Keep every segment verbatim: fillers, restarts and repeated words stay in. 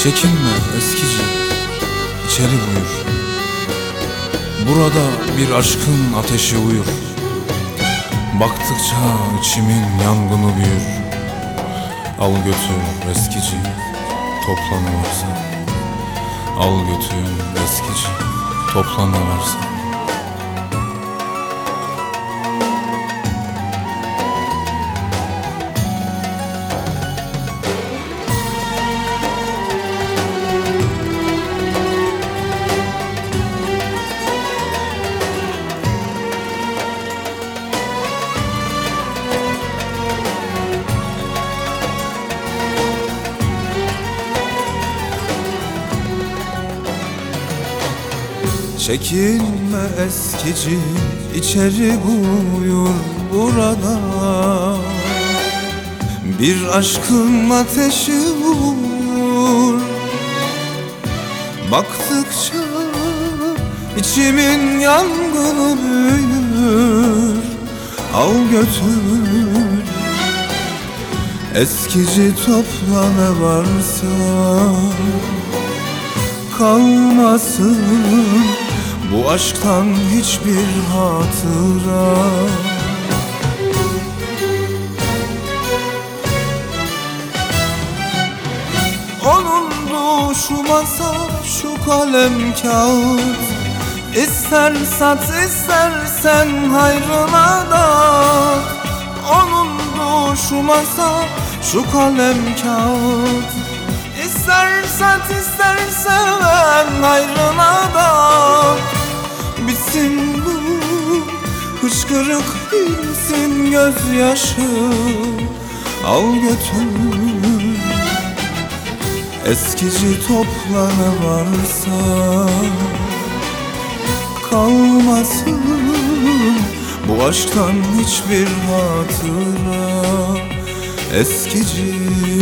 Çekinme eskici, içeri buyur. Burada bir aşkın ateşi uyur. Baktıkça içimin yangını büyür. Al götür eskici, topla ne varsa. Al götür eskici, topla ne varsa. Çekinme eskici, içeri buyur burada. Bir aşkın ateşi vur. Baktıkça içimin yangını büyür. Al götür eskici, topla ne varsa. Kalmasın bu aşktan hiçbir hatıra. Onun şu masa, şu kalem kağıt. İster sat istersen hayrına dağıt. Onun şu masa, şu kalem kağıt. İster sat istersen hayrına dağıt. Bitsin bu hıçkırık, insin gözyaşı. Al götür eskici, topla ne varsa. Kalmasın bu aşktan hiçbir hatıra. Eskici.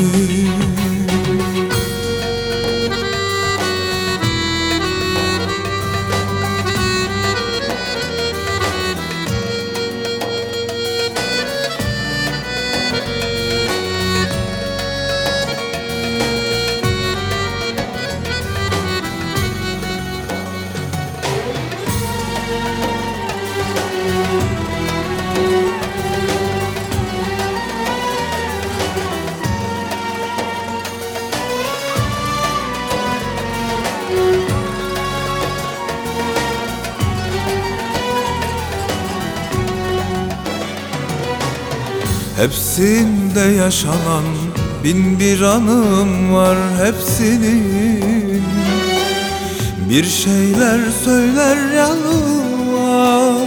Hepsinde yaşanan bin bir anım var hepsinin. Bir şeyler söyler yanıma.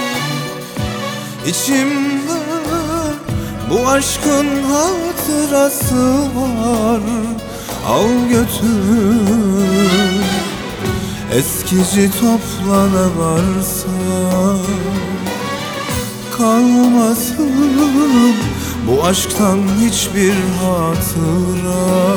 İçimde bu aşkın hatırası var. Al götür eskici, topla ne varsa. Kalmasın bu aşktan hiçbir hatıra.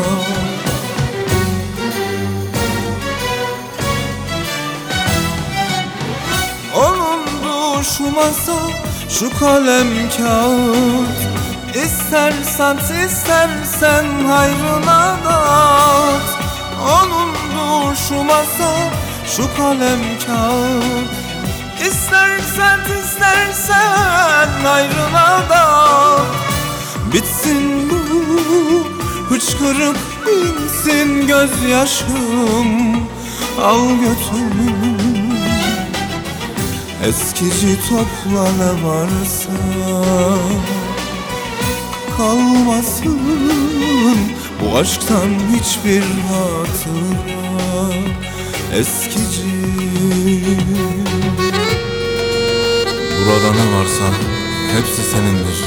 Onun şu masa, şu kalem kağıt. İster sat istersen hayrına dağıt. Onun şu masa, şu kalem kağıt. İster sat istersen hayrına dağıt. Bitsin bu hıçkırık, insin gözyaşım. Al götür eskici, topla ne varsa. Kalmasın bu aşktan hiçbir hatıra. Eskici. Burada ne varsa hepsi senindir.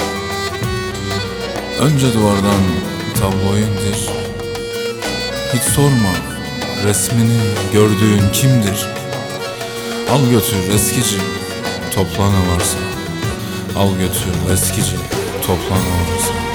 Önce duvardan tablo indir. Hiç sorma resmini gördüğün kimdir. Al götür eskici, topla ne varsa. Al götür eskici, topla ne varsa.